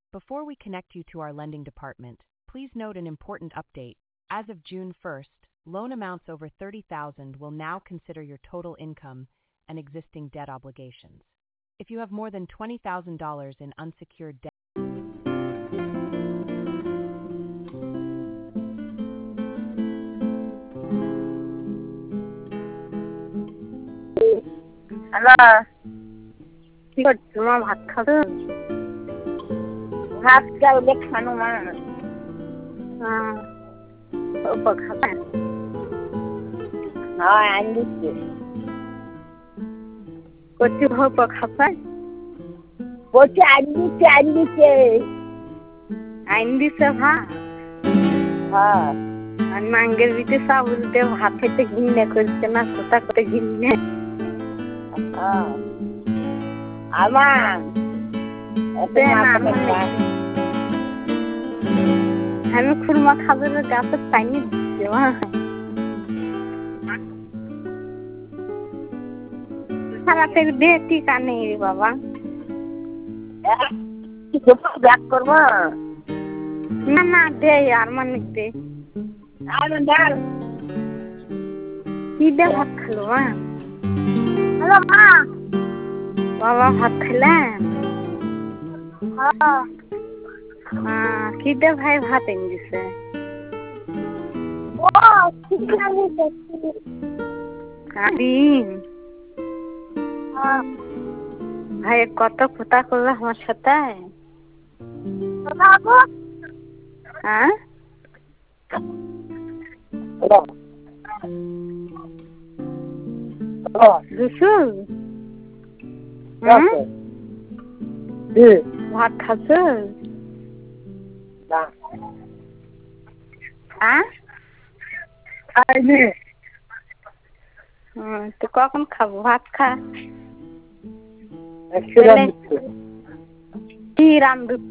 Before we connect you to our lending department, please note an important update. As of June 1st, loan amounts over $30,000 will now consider your total income and existing debt obligations. If you have more than $20,000 in unsecured debt, hello, কি করছো মা? ভাত খাবে? ভাত চাউলে খানো মা? অল্প খাবে? হ্যাঁ, আনি দিচ্ছে। কচি অল্প খাবে? বলছি আনি দিচ্ছে। আইন দিছে ভাত? হ্যাঁ। আর নাঙ্গের ভিতরে চাউল দিয়ে ভাত খেতে ঘৃণা করছে না, কোথা করে ঘৃণা? আমার আমি খুরমা খাবে গাছে পানি দিচ্ছে মা। সারাতে দে টিকা নেই রে বাবা। ব্যাক করবো না না দে আর মানে দে। কি দে ভাত খেলো মা? হ্যালো মা। বাবা ভাত খেলেন? কি দে ভাই ভাত এনে দিছে? ডিম। ভাই কত কথা করলো আমার সাথে? হ্যাঁ দুশো ভাত খাচ্ছ? তো কখন খাবো? ভাত খা। কি রান্ধু?